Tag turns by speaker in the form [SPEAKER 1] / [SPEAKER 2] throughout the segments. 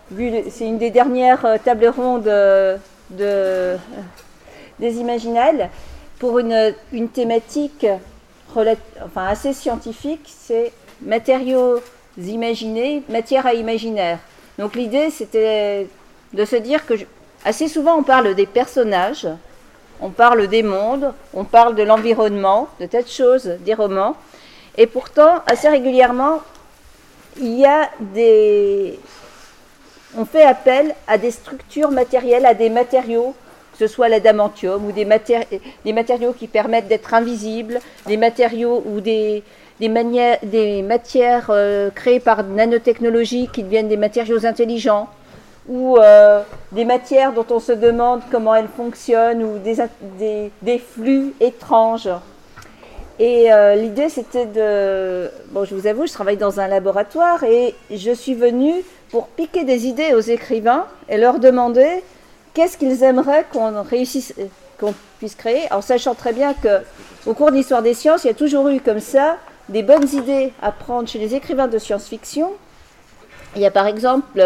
[SPEAKER 1] c'est une des dernières tables rondes des Imaginales, pour une thématique assez scientifique, c'est matériaux imaginés, matière à imaginaire. Donc l'idée, c'était de se dire que assez souvent on parle des personnages, on parle des mondes, on parle de l'environnement, de tas de choses, des romans, et pourtant assez régulièrement on fait appel à des structures matérielles, à des matériaux, que ce soit l'adamantium ou des matériaux qui permettent d'être invisibles, des matériaux ou des matières créées par nanotechnologie qui deviennent des matériaux intelligents, ou des matières dont on se demande comment elles fonctionnent, ou des flux étranges. Et l'idée, c'était Bon, je vous avoue, je travaille dans un laboratoire et je suis venue pour piquer des idées aux écrivains et leur demander qu'est-ce qu'ils aimeraient qu'on puisse créer, en sachant très bien qu'au cours de l'histoire des sciences, il y a toujours eu comme ça des bonnes idées à prendre chez les écrivains de science-fiction. Il y a par exemple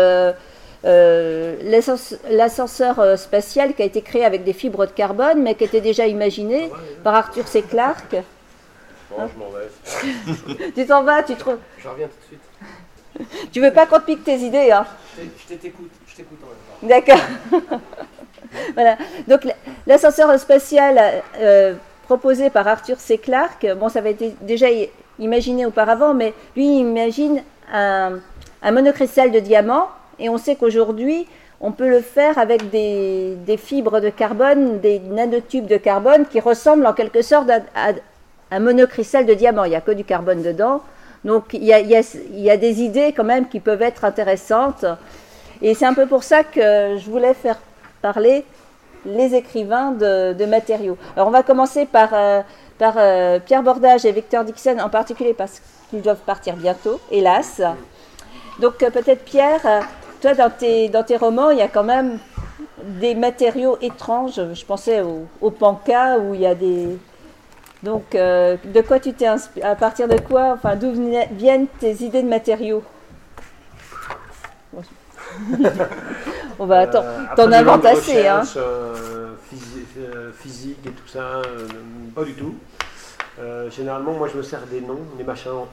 [SPEAKER 1] l'ascenseur spatial qui a été créé avec des fibres de carbone, mais qui était déjà imaginé par Arthur C. Clarke.
[SPEAKER 2] Bon, je m'en vais.
[SPEAKER 1] Tu t'en vas, tu trouves.
[SPEAKER 2] Je reviens tout de suite.
[SPEAKER 1] Tu veux pas qu'on te pique tes idées, hein?
[SPEAKER 2] Je t'écoute en même temps.
[SPEAKER 1] D'accord. Voilà. Donc l'ascenseur spatial proposé par Arthur C. Clarke, bon, ça avait été déjà imaginé auparavant, mais lui il imagine un monocristal de diamant, et on sait qu'aujourd'hui on peut le faire avec des fibres de carbone, des nanotubes de carbone qui ressemblent en quelque sorte à un monocristal de diamant. Il n'y a que du carbone dedans. Donc il y a des idées quand même qui peuvent être intéressantes. Et c'est un peu pour ça que je voulais faire parler les écrivains de matériaux. Alors on va commencer par Pierre Bordage et Victor Dixon en particulier, parce qu'ils doivent partir bientôt, hélas. Donc peut-être Pierre, toi dans tes romans, il y a quand même des matériaux étranges. Je pensais au panca, où il y a des... Donc, de quoi tu t'es inspiré, à partir de quoi, enfin, d'où viennent tes idées de matériaux? On va t'en inventer assez, hein.
[SPEAKER 2] Physique et tout ça, pas du tout. Généralement, moi, je me sers des noms, des machins en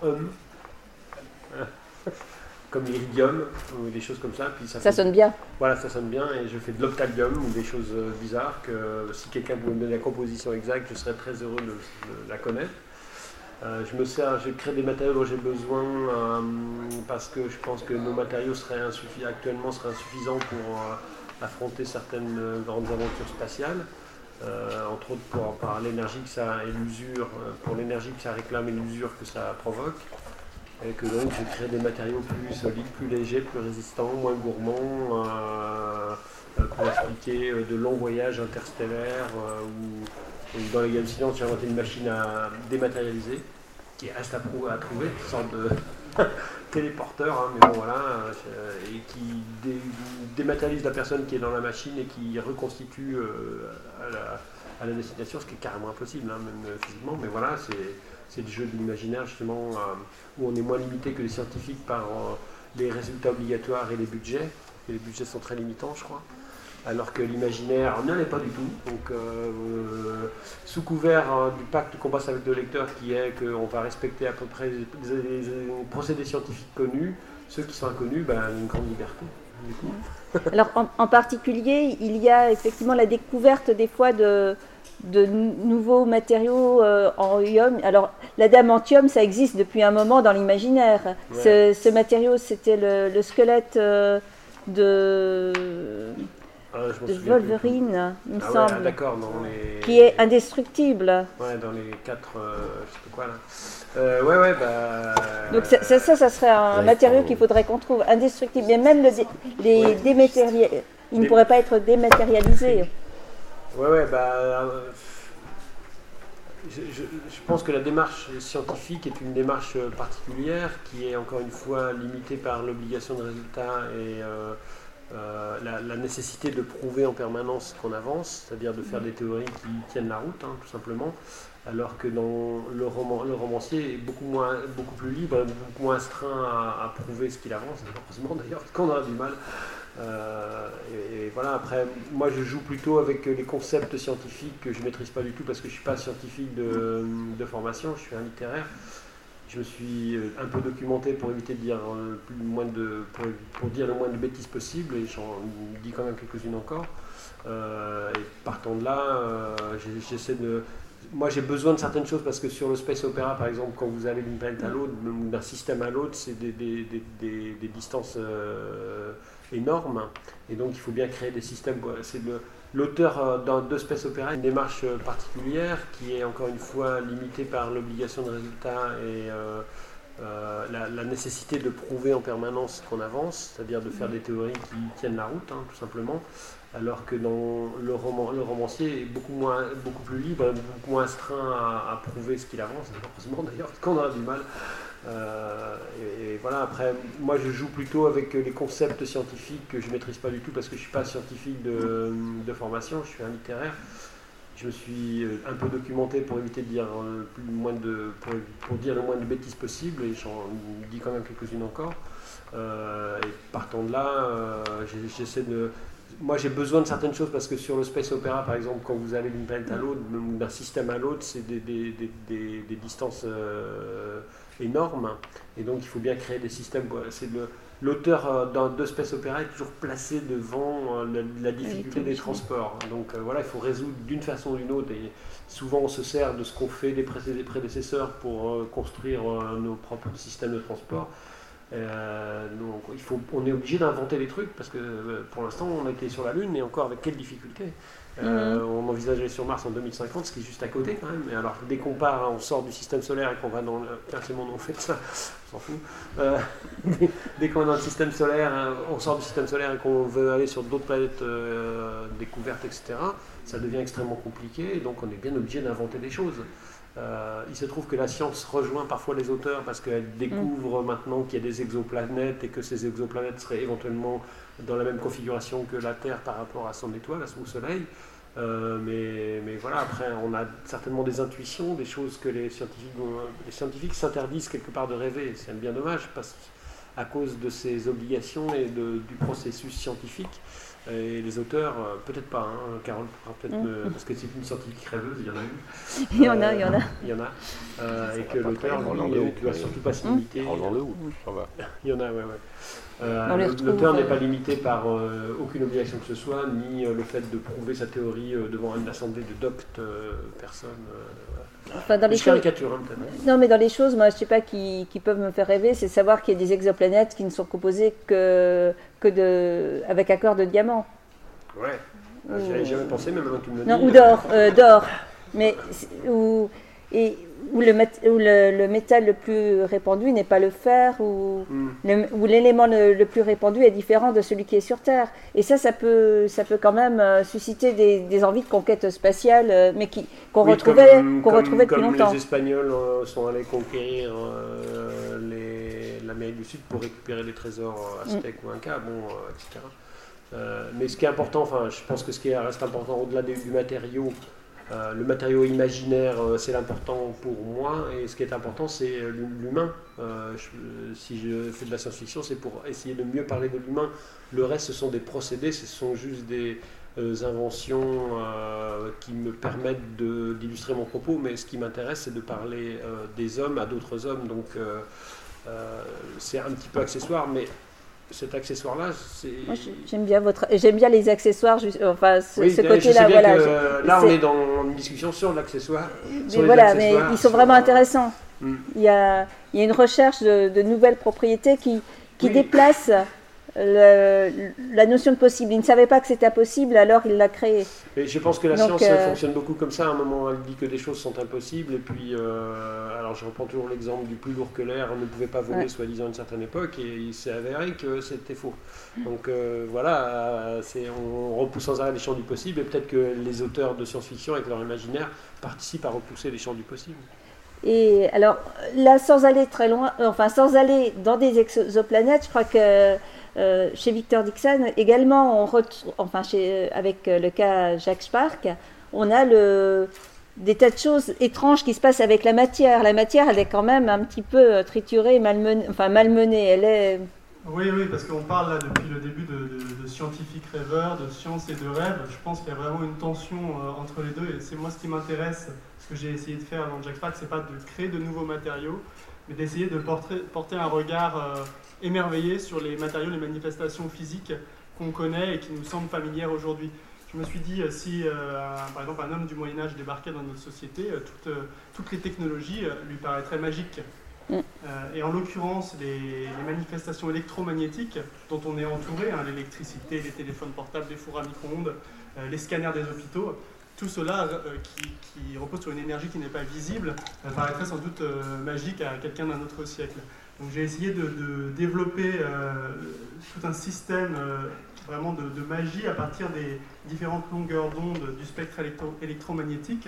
[SPEAKER 2] comme l'iridium ou des choses comme ça. Puis
[SPEAKER 1] ça sonne bien.
[SPEAKER 2] Voilà, ça sonne bien, et je fais de l'octalium ou des choses bizarres que si quelqu'un pouvait me donner la composition exacte, je serais très heureux de la connaître. Je crée des matériaux dont j'ai besoin parce que je pense que nos matériaux actuellement seraient insuffisants pour affronter certaines grandes aventures spatiales. Entre autres par l'énergie que ça et l'usure, pour l'énergie que ça réclame et l'usure que ça provoque. Et que donc je crée des matériaux plus solides, plus légers, plus résistants, moins gourmands, pour expliquer de longs voyages interstellaires, ou dans les Games Silence, j'ai inventé une machine à dématérialiser, qui reste à trouver, une sorte de téléporteur, hein, mais bon voilà, et qui dématérialise la personne qui est dans la machine et qui reconstitue à la destination, ce qui est carrément impossible, hein, même physiquement, mais voilà, c'est du jeu de l'imaginaire justement, où on est moins limité que les scientifiques par les résultats obligatoires et les budgets. Et les budgets sont très limitants, je crois. Alors que l'imaginaire n'en est pas du tout. Donc, sous couvert du pacte qu'on passe avec le lecteur, qui est qu'on va respecter à peu près les procédés scientifiques connus, ceux qui sont inconnus, une grande liberté. Du coup.
[SPEAKER 1] Alors, en particulier, il y a effectivement la découverte des fois de nouveaux matériaux en ion. Alors, l'adamantium, ça existe depuis un moment dans l'imaginaire. Ouais. Ce matériau, c'était le squelette de Wolverine, il me semble.
[SPEAKER 2] D'accord,
[SPEAKER 1] qui est indestructible.
[SPEAKER 2] Ouais, dans les 4, je sais pas quoi là.
[SPEAKER 1] Donc ça serait un matériau qu'il faudrait qu'on trouve indestructible. Mais même il ne pourrait pas être dématérialisé.
[SPEAKER 2] Je pense que la démarche scientifique est une démarche particulière qui est encore une fois limitée par l'obligation de résultat et la nécessité de prouver en permanence qu'on avance, c'est-à-dire de faire des théories qui tiennent la route, hein, tout simplement. Alors que dans le romancier est beaucoup plus libre, beaucoup moins astreint à prouver ce qu'il avance, heureusement d'ailleurs, qu'on aura du mal. Et voilà, après, moi je joue plutôt avec les concepts scientifiques que je ne maîtrise pas du tout parce que je ne suis pas scientifique de formation, je suis un littéraire. Je me suis un peu documenté pour éviter de dire pour dire le moins de bêtises possible, et j'en dis quand même quelques-unes encore. Et partant de là, j'essaie de... Moi j'ai besoin de certaines choses parce que sur le Space Opera par exemple, quand vous allez d'une planète à l'autre, d'un système à l'autre, c'est des distances énormes, et donc il faut bien créer des systèmes. L'auteur de Space Opera a une démarche particulière qui est encore une fois limitée par l'obligation de résultat et la nécessité de prouver en permanence qu'on avance, c'est-à-dire de faire des théories qui tiennent la route, tout simplement. Alors que dans le romancier est beaucoup plus libre, beaucoup moins astreint à prouver ce qu'il avance, heureusement d'ailleurs, parce qu'on a du mal. Et voilà, après, moi je joue plutôt avec les concepts scientifiques que je ne maîtrise pas du tout parce que je ne suis pas scientifique de formation, je suis un littéraire. Je me suis un peu documenté pour éviter de dire pour dire le moins de bêtises possible, et j'en dis quand même quelques-unes encore. Et partant de là, j'essaie de... Moi j'ai besoin de certaines choses parce que sur le Space Opera par exemple, quand vous allez d'une planète à l'autre, d'un système à l'autre, c'est des distances énormes, et donc il faut bien créer des systèmes. L'auteur de Space Opera est toujours placé devant la difficulté des transports. Donc voilà, il faut résoudre d'une façon ou d'une autre, et souvent on se sert de ce qu'ont fait des prédécesseurs pour construire nos propres systèmes de transport. Donc on est obligé d'inventer des trucs parce que pour l'instant on a été sur la Lune, et encore avec quelle difficulté. On envisage d'aller sur Mars en 2050, ce qui est juste à côté quand même. Et alors dès qu'on part, on sort du système solaire et qu'on va dans le... Tiens, c'est mon nom, on fait ça, on s'en fout. Dès qu'on est dans le système solaire, on sort du système solaire et qu'on veut aller sur d'autres planètes découvertes, etc., ça devient extrêmement compliqué, et donc on est bien obligé d'inventer des choses. Il se trouve que la science rejoint parfois les auteurs parce qu'elle découvre maintenant qu'il y a des exoplanètes, et que ces exoplanètes seraient éventuellement dans la même configuration que la Terre par rapport à son étoile, à son Soleil. Mais voilà, après on a certainement des intuitions, des choses que les scientifiques s'interdisent quelque part de rêver. C'est bien dommage à cause de ces obligations et du processus scientifique. Et les auteurs, peut-être pas, Carole pourra peut-être parce que c'est une scientifique rêveuse, il y en a une.
[SPEAKER 1] Il y en a.
[SPEAKER 2] Il y en a. Et que l'auteur, lui, ne doit surtout pas se limiter.
[SPEAKER 3] Ça va.
[SPEAKER 2] Il y en a, ouais. L'auteur n'est pas limité par aucune obligation que ce soit, ni le fait de prouver sa théorie devant une assemblée de doctes personnes.
[SPEAKER 1] Enfin, dans les
[SPEAKER 2] caricature, peut-être.
[SPEAKER 1] Non, mais dans les choses, moi, je sais pas, qui peuvent me faire rêver, c'est savoir qu'il y a des exoplanètes qui ne sont composées avec accord de diamant.
[SPEAKER 2] Ouais. J'y avais jamais pensé, même avant que tu me le dises.
[SPEAKER 1] Non, ou d'or. Mais où le métal le plus répandu n'est pas le fer, où l'élément le plus répandu est différent de celui qui est sur Terre. Et ça peut quand même susciter des envies de conquête spatiale, mais qu'on retrouvait depuis longtemps.
[SPEAKER 2] Comme les Espagnols sont allés conquérir l'Amérique du Sud pour récupérer des trésors aztèques ou incas, etc. Mais ce qui est important, je pense que ce qui reste important au-delà du matériau, le matériau imaginaire, c'est l'important pour moi, et ce qui est important, c'est l'humain. Si je fais de la science-fiction, c'est pour essayer de mieux parler de l'humain. Le reste, ce sont des procédés, ce sont juste des inventions qui me permettent d'illustrer mon propos, mais ce qui m'intéresse, c'est de parler des hommes à d'autres hommes, donc c'est un petit peu accessoire, mais cet accessoire-là, c'est...
[SPEAKER 1] Moi, j'aime bien les accessoires, ce côté-là.
[SPEAKER 2] Là, on est dans une discussion sur l'accessoire.
[SPEAKER 1] Mais ils sont vraiment intéressants. Il y a une recherche de nouvelles propriétés qui déplace la notion de possible. Il ne savait pas que c'était impossible, alors il l'a créé.
[SPEAKER 2] Et je pense que la science fonctionne beaucoup comme ça. À un moment, elle dit que des choses sont impossibles, et puis, alors je reprends toujours l'exemple du plus lourd que l'air ne pouvait pas voler, soi-disant, à une certaine époque, et il s'est avéré que c'était faux. Donc voilà, on repousse sans arrêt les champs du possible, et peut-être que les auteurs de science-fiction, avec leur imaginaire, participent à repousser les champs du possible.
[SPEAKER 1] Et alors, là, sans aller très loin, sans aller dans des exoplanètes, je crois que chez Victor Dixon également, avec le cas Jacques Spark, on a des tas de choses étranges qui se passent avec la matière. La matière, elle est quand même un petit peu triturée, malmenée. Elle est...
[SPEAKER 4] Oui, parce qu'on parle là depuis le début de
[SPEAKER 3] scientifique rêveur, de science et de rêve. Je pense qu'il y a vraiment une tension entre les deux, et c'est moi ce qui m'intéresse, ce que j'ai essayé de faire dans Jack Spark, c'est pas de créer de nouveaux matériaux, mais d'essayer de porter un regard émerveillé sur les matériaux, les manifestations physiques qu'on connaît et qui nous semblent familières aujourd'hui. Je me suis dit, si par exemple un homme du Moyen-Âge débarquait dans notre société, toutes les technologies lui paraîtraient magiques. Et en l'occurrence, les manifestations électromagnétiques dont on est entouré, hein, l'électricité, les téléphones portables, les fours à micro-ondes, les scanners des hôpitaux, tout cela qui repose sur une énergie qui n'est pas visible, paraîtrait sans doute magique à quelqu'un d'un autre siècle. Donc j'ai essayé de développer tout un système vraiment de magie à partir des différentes longueurs d'onde du spectre électromagnétique.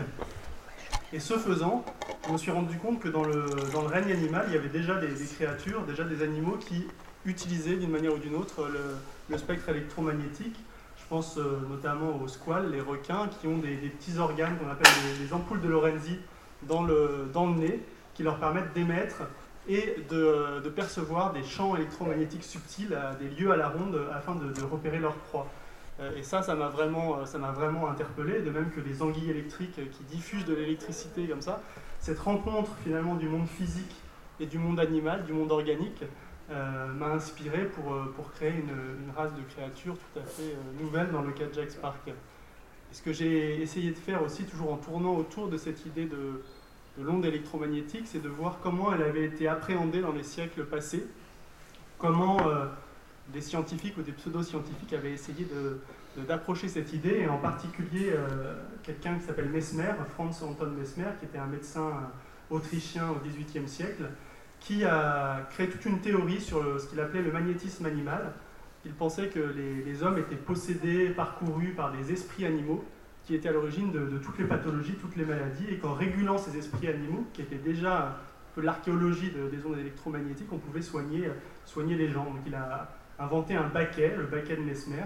[SPEAKER 3] Et ce faisant, je me suis rendu compte que dans le règne animal, il y avait déjà des créatures, déjà des animaux qui utilisaient d'une manière ou d'une autre le spectre électromagnétique. Je pense notamment aux squales, les requins, qui ont des petits organes qu'on appelle les ampoules de Lorenzi dans le nez, qui leur permettent d'émettre et de percevoir des champs électromagnétiques subtils à des lieux à la ronde afin de repérer leur proie. Et ça m'a vraiment interpellé, de même que les anguilles électriques qui diffusent de l'électricité comme ça. Cette rencontre finalement du monde physique et du monde animal, du monde organique, m'a inspiré pour créer une race de créatures tout à fait nouvelle dans le cas de Jack Spark. Et ce que j'ai essayé de faire aussi, toujours en tournant autour de cette idée de l'onde électromagnétique, c'est de voir comment elle avait été appréhendée dans les siècles passés, comment des scientifiques ou des pseudo-scientifiques avaient essayé d'approcher cette idée, et en particulier quelqu'un qui s'appelle Mesmer, Franz Anton Mesmer, qui était un médecin autrichien au XVIIIe siècle, qui a créé toute une théorie sur ce qu'il appelait le magnétisme animal. Il pensait que les hommes étaient possédés, parcourus par des esprits animaux, qui étaient à l'origine de toutes les pathologies, toutes les maladies, et qu'en régulant ces esprits animaux, qui étaient déjà un peu l'archéologie des ondes électromagnétiques, on pouvait soigner les gens. Donc il a inventé un baquet, le baquet de Mesmer,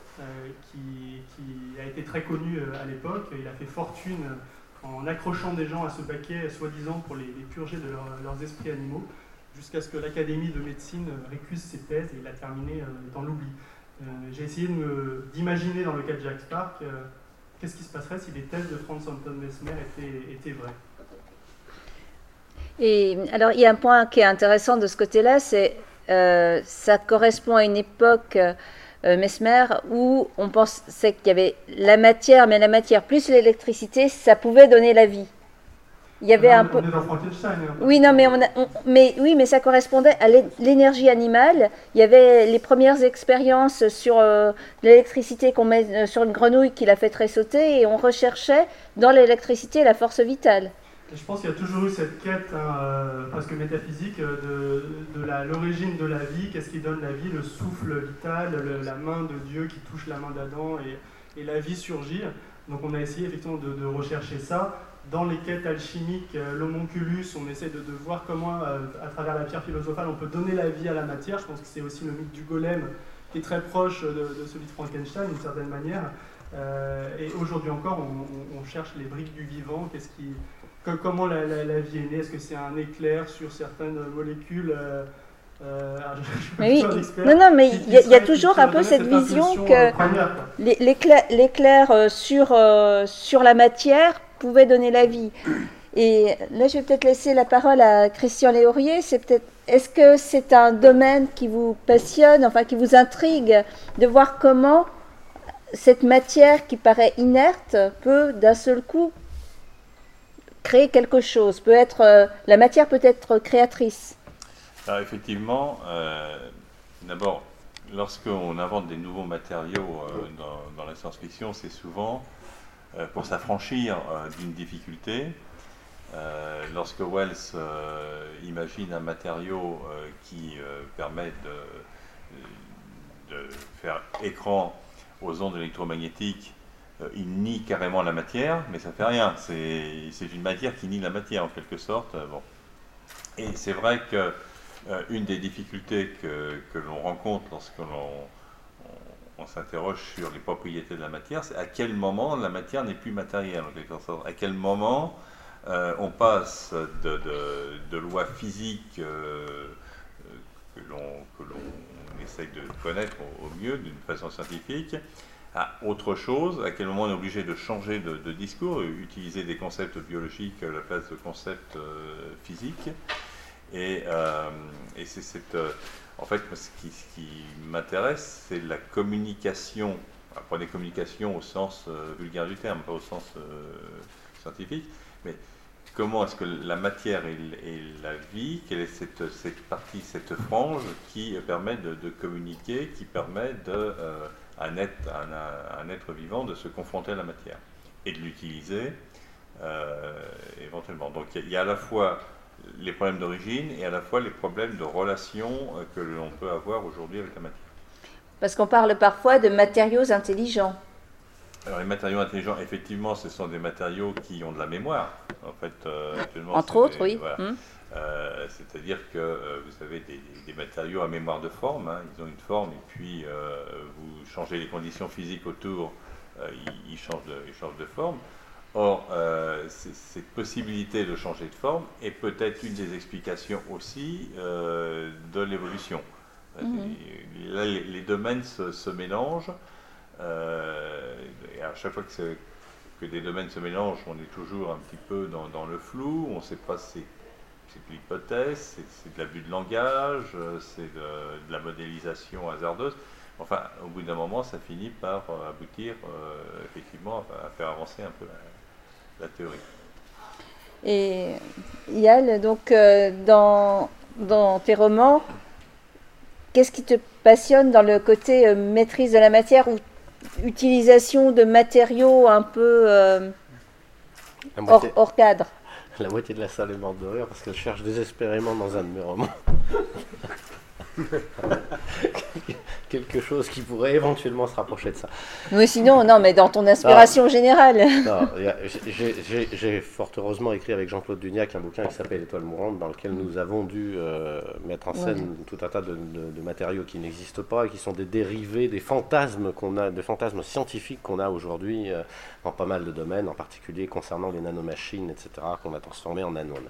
[SPEAKER 3] qui a été très connu à l'époque. Il a fait fortune en accrochant des gens à ce baquet, soi-disant pour les purger de leurs esprits animaux, jusqu'à ce que l'Académie de médecine récuse ses thèses, et il a terminé dans l'oubli. J'ai essayé d'imaginer dans le cas de Jack Spark qu'est-ce qui se passerait si les thèses de Franz Anton Mesmer étaient vraies.
[SPEAKER 1] Et alors, il y a un point qui est intéressant de ce côté-là, c'est ça correspond à une époque, Mesmer, où on pensait qu'il y avait la matière, mais la matière plus l'électricité, ça pouvait donner la vie. Il y avait un peu.
[SPEAKER 3] On est dans Frankenstein.
[SPEAKER 1] Oui, non, mais ça correspondait à l'énergie animale. Il y avait les premières expériences sur l'électricité qu'on met sur une grenouille qui la fait tressauter, et on recherchait dans l'électricité la force vitale.
[SPEAKER 3] Et je pense qu'il y a toujours eu cette quête presque métaphysique de l'origine de la vie, qu'est-ce qui donne la vie, le souffle vital, la main de Dieu qui touche la main d'Adam, et la vie surgit. Donc on a essayé effectivement de rechercher ça. Dans les quêtes alchimiques, l'homonculus, on essaie de voir comment, à travers la pierre philosophale, on peut donner la vie à la matière. Je pense que c'est aussi le mythe du golem, qui est très proche de celui de Frankenstein, d'une certaine manière. Et aujourd'hui encore, on cherche les briques du vivant. Comment la vie est née? Est-ce que c'est un éclair sur certaines molécules
[SPEAKER 1] mais oui, non, mais il y a toujours un peu cette vision que l'éclair sur la matière pouvait donner la vie. Et là, je vais peut-être laisser la parole à Christian Léaurier. Est-ce que c'est un domaine qui vous passionne, enfin qui vous intrigue, de voir comment cette matière qui paraît inerte peut d'un seul coup créer quelque chose, la matière peut être créatrice?
[SPEAKER 4] Alors effectivement, d'abord, lorsqu'on invente des nouveaux matériaux dans la science-fiction, c'est souvent pour s'affranchir d'une difficulté. Lorsque Wells imagine un matériau qui permet de faire écran aux ondes électromagnétiques, il nie carrément la matière, mais ça ne fait rien. C'est une matière qui nie la matière en quelque sorte. Bon. Et c'est vrai que une des difficultés que l'on rencontre lorsque on s'interroge sur les propriétés de la matière, c'est à quel moment la matière n'est plus matérielle, en quelque sorte. À quel moment on passe de lois physiques que l'on essaye de connaître au mieux d'une façon scientifique, à autre chose, à quel moment on est obligé de changer de discours, utiliser des concepts biologiques à la place de concepts physiques. Et c'est cette... en fait, ce qui m'intéresse, c'est la communication. Prenez communication au sens vulgaire du terme, pas au sens scientifique, mais comment est-ce que la matière et la vie, quelle est cette partie, cette frange qui permet de communiquer, qui permet à un être vivant de se confronter à la matière et de l'utiliser éventuellement. Donc il y a à la fois les problèmes d'origine et à la fois les problèmes de relation que l'on peut avoir aujourd'hui avec la matière.
[SPEAKER 1] Parce qu'on parle parfois de matériaux intelligents.
[SPEAKER 4] Alors les matériaux intelligents, effectivement, ce sont des matériaux qui ont de la mémoire. En fait,
[SPEAKER 1] entre autres, oui.
[SPEAKER 4] Voilà. C'est-à-dire que vous avez des matériaux à mémoire de forme, hein, ils ont une forme, et puis vous changez les conditions physiques autour, ils changent de forme. Or, cette possibilité de changer de forme est peut-être une des explications aussi de l'évolution. Là, les domaines se mélangent. Et à chaque fois que des domaines se mélangent, on est toujours un petit peu dans le flou, on ne sait pas si c'est de l'hypothèse, c'est de l'abus de langage, c'est de la modélisation hasardeuse. Enfin, au bout d'un moment, ça finit par aboutir effectivement à faire avancer un peu la théorie.
[SPEAKER 1] Et Yal, donc dans tes romans, qu'est-ce qui te passionne dans le côté maîtrise de la matière ou utilisation de matériaux un peu hors cadre?
[SPEAKER 5] La moitié de la salle est morte de rire parce qu'elle cherche désespérément dans un de mes romans quelque chose qui pourrait éventuellement se rapprocher de ça.
[SPEAKER 1] Oui, sinon, non, mais dans ton inspiration générale.
[SPEAKER 5] Non, j'ai fort heureusement écrit avec Jean-Claude Dugnac un bouquin qui s'appelle Étoile mourante, dans lequel nous avons dû mettre en scène tout un tas de matériaux qui n'existent pas et qui sont des dérivés des fantasmes qu'on a, des fantasmes scientifiques qu'on a aujourd'hui dans pas mal de domaines, en particulier concernant les nanomachines, etc., qu'on a transformées en nanones.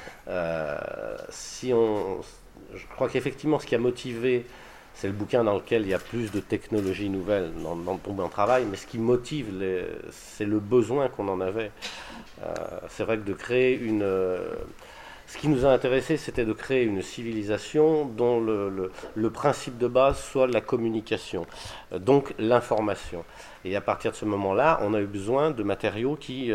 [SPEAKER 5] Je crois qu'effectivement, ce qui a motivé, c'est le bouquin dans lequel il y a plus de technologies nouvelles dans ton travail, mais ce qui motive, c'est le besoin qu'on en avait. C'est vrai que de créer ce qui nous a intéressé, c'était de créer une civilisation dont le principe de base soit la communication, donc l'information. Et à partir de ce moment-là, on a eu besoin de matériaux qui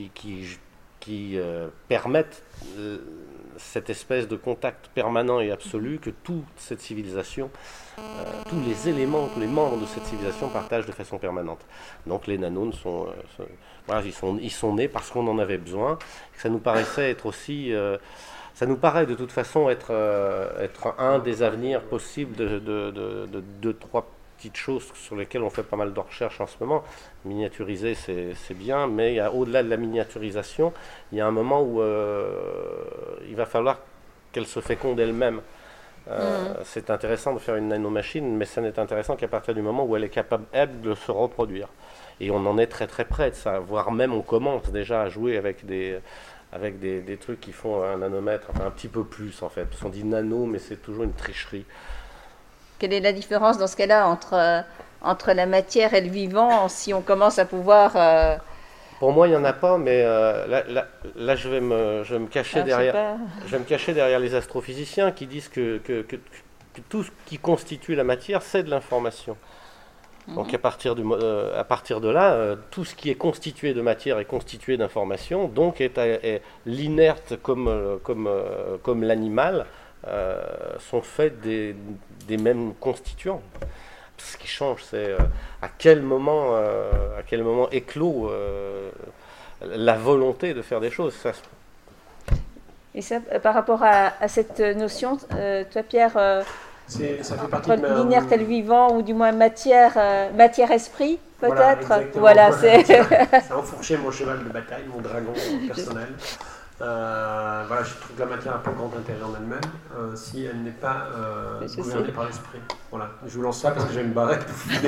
[SPEAKER 5] permettent cette espèce de contact permanent et absolu que toute cette civilisation, tous les éléments, tous les membres de cette civilisation partagent de façon permanente. Donc les nanones ils sont nés parce qu'on en avait besoin. Ça nous paraissait être aussi, ça nous paraît de toute façon être un des avenirs possibles de trois petites choses sur lesquelles on fait pas mal de recherches en ce moment. Miniaturiser, c'est bien, mais au-delà de la miniaturisation, il y a un moment où il va falloir qu'elle se féconde elle-même. C'est intéressant de faire une nanomachine, mais ça n'est intéressant qu'à partir du moment où elle est capable, elle, de se reproduire. Et on en est très très près de ça, voire même on commence déjà à jouer avec des trucs qui font un nanomètre, enfin un petit peu plus en fait. On dit nano, mais c'est toujours une tricherie.
[SPEAKER 1] Quelle est la différence dans ce cas-là entre la matière et le vivant, si on commence à pouvoir...
[SPEAKER 5] Pour moi, il n'y en a pas, mais là je vais me cacher derrière les astrophysiciens qui disent que tout ce qui constitue la matière, c'est de l'information. Donc à partir de là, tout ce qui est constitué de matière est constitué d'information, donc est l'inerte comme l'animal, sont faits des mêmes constituants. Ce qui change, c'est à quel moment éclot la volonté de faire des choses.
[SPEAKER 1] Et ça, par rapport à cette notion, toi Pierre,
[SPEAKER 2] ça fait partie
[SPEAKER 1] entre l'inerte et le vivant, ou du moins matière-esprit, peut-être.
[SPEAKER 2] Voilà, c'est enfourché mon cheval de bataille, mon dragon personnel. Je trouve que la matière a pas grand intérêt en elle-même si elle n'est pas gouvernée par l'esprit. Voilà, je vous lance ça parce que j'ai une barrette.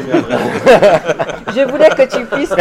[SPEAKER 1] Je voulais que tu puisses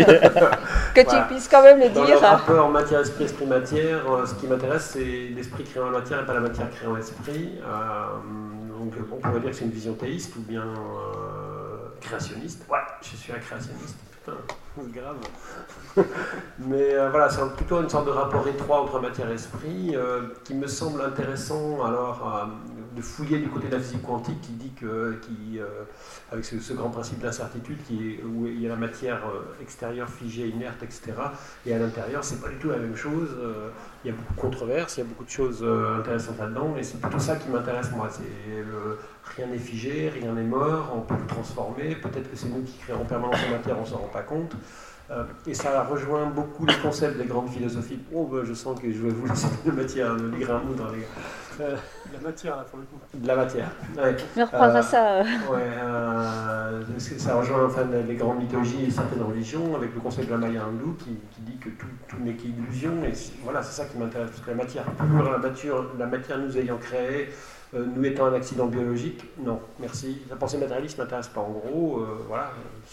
[SPEAKER 1] quand même le
[SPEAKER 2] Dans
[SPEAKER 1] dire.
[SPEAKER 2] Le rapport matière-esprit, esprit-matière, ce qui m'intéresse, c'est l'esprit créant la matière et pas la matière créant l'esprit. Donc on pourrait dire que c'est une vision théiste ou bien créationniste. Ouais, je suis un créationniste. Putain, c'est grave. Mais voilà, c'est plutôt une sorte de rapport étroit entre matière et esprit qui me semble intéressant alors de fouiller du côté de la physique quantique qui dit avec ce grand principe d'incertitude où il y a la matière extérieure figée, inerte, etc. Et à l'intérieur, c'est pas du tout la même chose. Il y a beaucoup de controverses, il y a beaucoup de choses intéressantes là-dedans, et c'est plutôt ça qui m'intéresse moi. Rien n'est figé, rien n'est mort, on peut tout transformer. Peut-être que c'est nous qui créons en permanence la matière, on ne s'en rend pas compte. Et ça rejoint beaucoup les concepts des grandes philosophies. Oh, ben, je sens que je vais vous laisser de matière, de lire un mot dans les gars.
[SPEAKER 3] La matière, là, pour le coup.
[SPEAKER 2] De la matière. Ouais.
[SPEAKER 1] On reprendra ça.
[SPEAKER 2] Ouais, ça rejoint enfin les grandes mythologies et certaines religions avec le concept de la Maya hindou qui dit que tout n'est qu'illusion. Et voilà, c'est ça qui m'intéresse, parce que la matière pure, la matière nous ayant créé, nous étant un accident biologique, non, merci. La pensée matérialiste ne m'intéresse pas. En gros, voilà,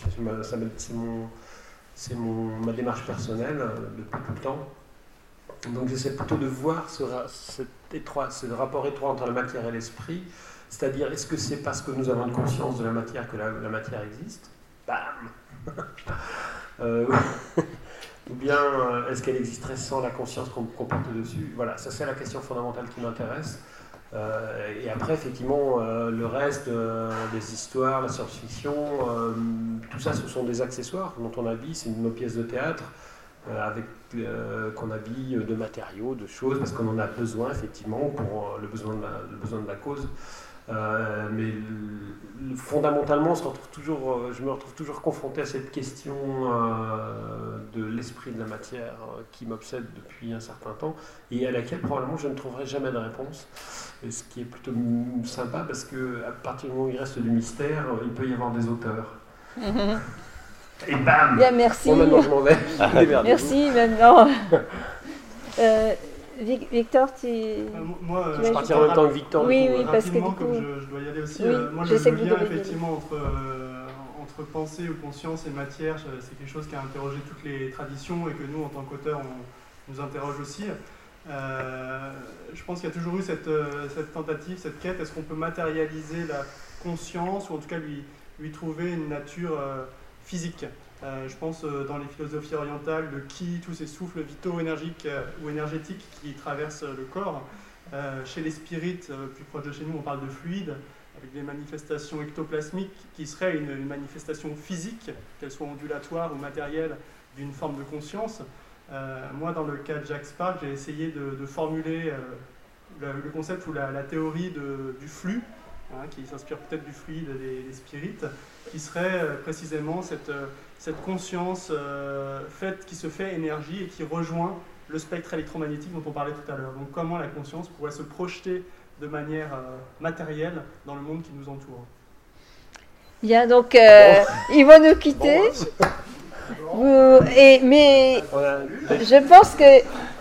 [SPEAKER 2] c'est ma démarche personnelle depuis tout le temps. Donc j'essaie plutôt de voir ce rapport étroit entre la matière et l'esprit, c'est-à-dire est-ce que c'est parce que nous avons une conscience de la matière que la matière existe? Bam. Ou bien est-ce qu'elle existerait sans la conscience qu'on porte dessus? Voilà, ça c'est la question fondamentale qui m'intéresse. Et après, effectivement, le reste des histoires, la science-fiction, tout ça, ce sont des accessoires dont on habille, c'est nos pièces de théâtre, qu'on habille de matériaux, de choses, parce qu'on en a besoin, effectivement, pour le besoin de la cause. Mais fondamentalement, je me retrouve toujours confronté à cette question de l'esprit de la matière qui m'obsède depuis un certain temps et à laquelle probablement je ne trouverai jamais de réponse. Et ce qui est plutôt sympa parce qu'à partir du moment où il reste du mystère, il peut y avoir des auteurs. Et bam!
[SPEAKER 1] Bien, merci.
[SPEAKER 2] Bon, maintenant je m'en vais.
[SPEAKER 1] Merci, maintenant. Victor,
[SPEAKER 3] moi,
[SPEAKER 2] je partirai en même temps que Victor.
[SPEAKER 1] Oui, oui, parce que du coup,
[SPEAKER 3] comme je dois y aller aussi,
[SPEAKER 1] oui,
[SPEAKER 3] moi
[SPEAKER 1] je sais
[SPEAKER 3] le
[SPEAKER 1] que vous
[SPEAKER 3] lien
[SPEAKER 1] devez y
[SPEAKER 3] effectivement entre pensée ou conscience et matière, c'est quelque chose qui a interrogé toutes les traditions et que nous, en tant qu'auteurs, on nous interroge aussi. Je pense qu'il y a toujours eu cette tentative, cette quête. Est-ce qu'on peut matérialiser la conscience ou en tout cas lui trouver une nature physique? Je pense dans les philosophies orientales de Ki, tous ces souffles vitaux ou énergétiques qui traversent le corps. Chez les spirites, plus proches de chez nous, on parle de fluides, avec des manifestations ectoplasmiques qui seraient une manifestation physique, qu'elle soit ondulatoire ou matérielle, d'une forme de conscience. Moi, dans le cas de Jack Spark, j'ai essayé de formuler le concept ou la théorie du flux, qui s'inspire peut-être du fluide des spirites, qui serait précisément cette conscience qui se fait énergie et qui rejoint le spectre électromagnétique dont on parlait tout à l'heure. Donc comment la conscience pourrait se projeter de manière matérielle dans le monde qui nous entoure.
[SPEAKER 1] Bien, donc ils vont nous quitter. Mais je pense que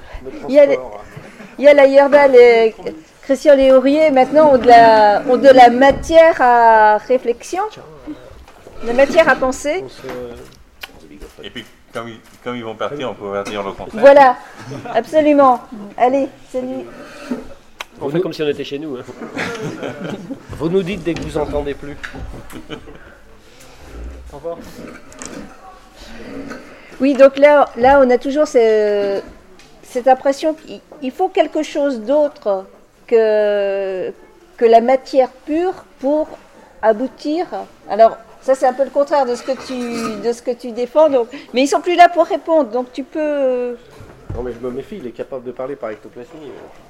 [SPEAKER 1] il y a la Yerdal et Christian Léaurier maintenant ont de la matière à réflexion, de la matière à penser.
[SPEAKER 4] Et puis, comme ils vont partir, on peut dire le contraire.
[SPEAKER 1] Voilà, absolument. Allez, salut.
[SPEAKER 2] On fait comme si on était chez nous. Hein.
[SPEAKER 5] Vous nous dites dès que vous entendez plus.
[SPEAKER 3] Au revoir.
[SPEAKER 1] Oui, donc là on a toujours cette impression qu'il faut quelque chose d'autre que la matière pure pour aboutir. Alors, ça c'est un peu le contraire de ce que tu défends, donc, mais ils sont plus là pour répondre, donc tu peux...
[SPEAKER 5] Non mais je me méfie, il est capable de parler par ectoplasmie.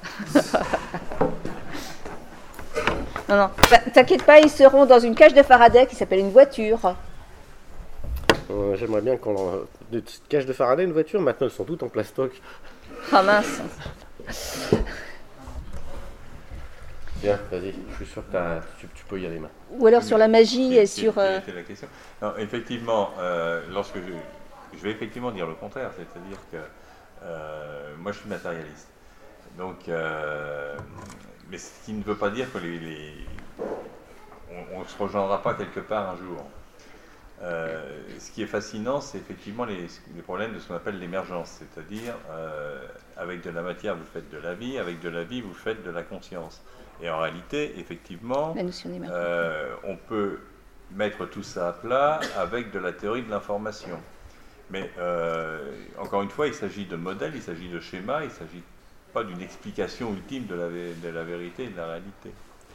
[SPEAKER 1] Non, t'inquiète pas, ils seront dans une cage de Faraday qui s'appelle une voiture.
[SPEAKER 5] J'aimerais bien qu'on... Une cage de Faraday, une voiture, maintenant elles sont toutes en plastoc.
[SPEAKER 1] Ah mince.
[SPEAKER 5] Bien, vas-y, je suis sûr que tu peux y aller maintenant.
[SPEAKER 1] Ou alors sur la magie et sur...
[SPEAKER 4] C'est la question. Non, effectivement, lorsque je vais effectivement dire le contraire, c'est-à-dire que moi je suis matérialiste. Donc, mais ce qui ne veut pas dire que on ne se rejoindra pas quelque part un jour. Ce qui est fascinant, c'est effectivement les problèmes de ce qu'on appelle l'émergence, c'est-à-dire avec de la matière vous faites de la vie, avec de la vie vous faites de la conscience. Et en réalité, effectivement,
[SPEAKER 1] La notion d'image.
[SPEAKER 4] on peut mettre tout ça à plat avec de la théorie de l'information. Mais encore une fois, il s'agit de modèles, il s'agit de schémas, il ne s'agit pas d'une explication ultime de la vérité et de la réalité.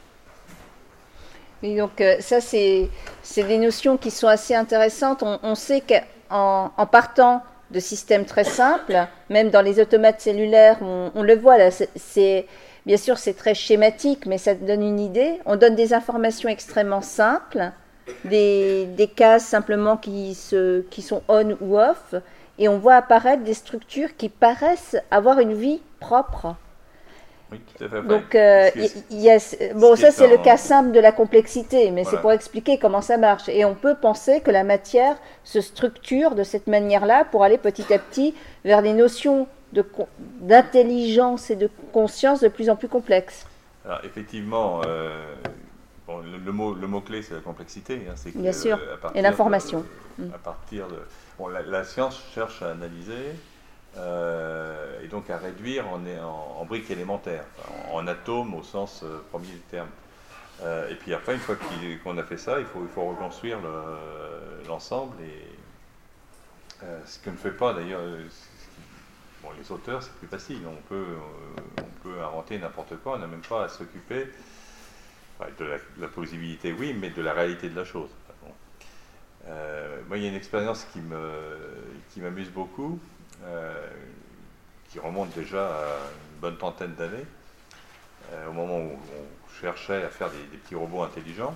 [SPEAKER 1] Oui, donc ça, c'est des notions qui sont assez intéressantes. On sait qu'en partant de systèmes très simples, même dans les automates cellulaires, on le voit là, bien sûr c'est très schématique, mais ça donne une idée. On donne des informations extrêmement simples, des cases simplement qui sont on ou off, et on voit apparaître des structures qui paraissent avoir une vie propre.
[SPEAKER 4] Oui, tout à fait.
[SPEAKER 1] Donc, ça c'est le cas simple de la complexité, mais
[SPEAKER 4] voilà.
[SPEAKER 1] c'est pour expliquer comment ça marche. Et on peut penser que la matière se structure de cette manière-là pour aller petit à petit vers des notions d'intelligence et de conscience de plus en plus complexes.
[SPEAKER 4] Alors, effectivement, le mot-clé c'est la complexité. Hein, c'est que,
[SPEAKER 1] bien sûr, et l'information.
[SPEAKER 4] À partir de... Bon, la science cherche à analyser... et donc à réduire en briques élémentaires, en atomes au sens premier du terme. Et puis après, une fois qu'on a fait ça, il faut reconstruire l'ensemble. Et ce que ne fait pas d'ailleurs, bon, les auteurs, c'est plus facile. On peut inventer n'importe quoi, on n'a même pas à s'occuper de la plausibilité, oui, mais de la réalité de la chose. Moi, il y a une expérience qui m'amuse beaucoup. Qui remonte déjà à une bonne trentaine d'années, au moment où on cherchait à faire des petits robots intelligents,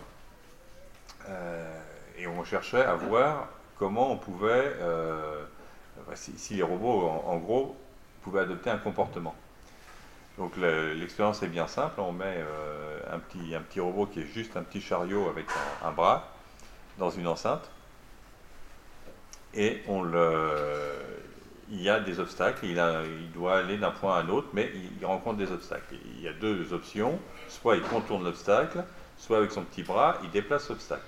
[SPEAKER 4] et on cherchait à voir comment on pouvait, si les robots, en gros, pouvaient adopter un comportement. Donc l'expérience est bien simple, on met un petit robot qui est juste un petit chariot avec un bras dans une enceinte, et il y a des obstacles, il doit aller d'un point à un autre, mais il rencontre des obstacles. Il y a deux options, soit il contourne l'obstacle, soit avec son petit bras, il déplace l'obstacle.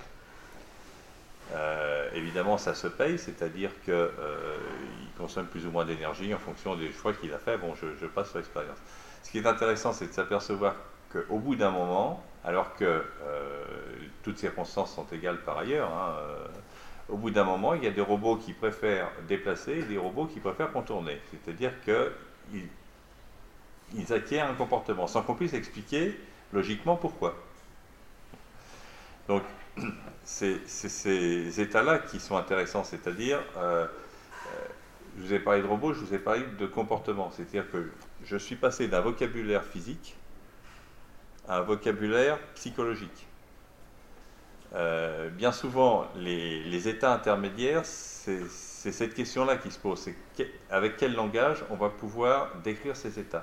[SPEAKER 4] Évidemment, ça se paye, c'est-à-dire qu'il consomme plus ou moins d'énergie en fonction des choix qu'il a fait. Bon, je passe sur l'expérience. Ce qui est intéressant, c'est de s'apercevoir qu'au bout d'un moment, alors que toutes circonstances sont égales par ailleurs, hein, au bout d'un moment, il y a des robots qui préfèrent déplacer et des robots qui préfèrent contourner. C'est-à-dire qu'ils acquièrent un comportement, sans qu'on puisse expliquer logiquement pourquoi. Donc, c'est ces états-là qui sont intéressants. C'est-à-dire, je vous ai parlé de robots, je vous ai parlé de comportement. C'est-à-dire que je suis passé d'un vocabulaire physique à un vocabulaire psychologique. Bien souvent, les états intermédiaires, c'est cette question-là qui se pose. C'est avec quel langage on va pouvoir décrire ces états.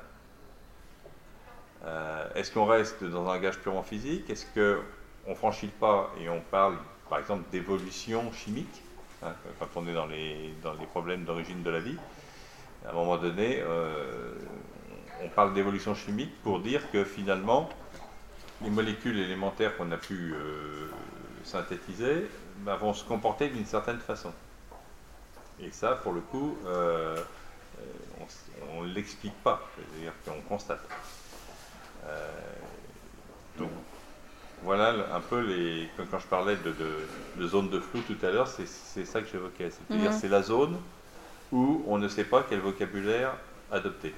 [SPEAKER 4] Est-ce qu'on reste dans un langage purement physique? Est-ce qu'on franchit le pas et on parle, par exemple, d'évolution chimique, hein, quand on est dans les problèmes d'origine de la vie? À un moment donné, on parle d'évolution chimique pour dire que finalement, les molécules élémentaires qu'on a pu synthétiser vont se comporter d'une certaine façon. Et ça, pour le coup, on ne l'explique pas, c'est-à-dire qu'on constate. Donc, voilà un peu quand je parlais de zone de flou tout à l'heure, c'est ça que j'évoquais. C'est-à-dire c'est la zone où on ne sait pas quel vocabulaire adopter.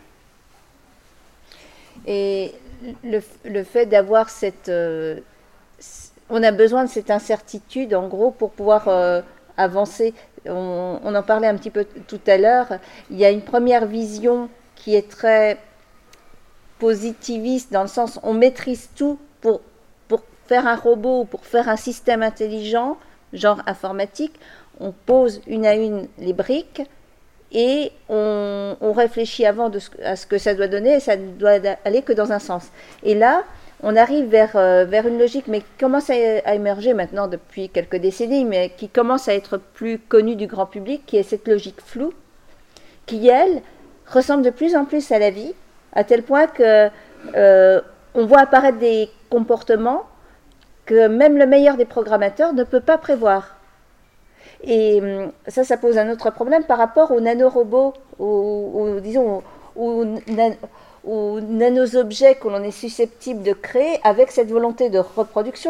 [SPEAKER 1] Et le fait d'avoir on a besoin de cette incertitude, en gros, pour pouvoir avancer. On en parlait un petit peu tout à l'heure. Il y a une première vision qui est très positiviste, dans le sens on maîtrise tout pour faire un robot, pour faire un système intelligent, genre informatique. On pose une à une les briques et on réfléchit avant à ce que ça doit donner, et ça ne doit aller que dans un sens. Et là, on arrive vers une logique, mais qui commence à émerger maintenant depuis quelques décennies, mais qui commence à être plus connue du grand public, qui est cette logique floue, qui, elle, ressemble de plus en plus à la vie, à tel point que on voit apparaître des comportements que même le meilleur des programmateurs ne peut pas prévoir. Et ça pose un autre problème par rapport aux nanorobots, disons, aux aux nanoobjets que l'on est susceptible de créer avec cette volonté de reproduction,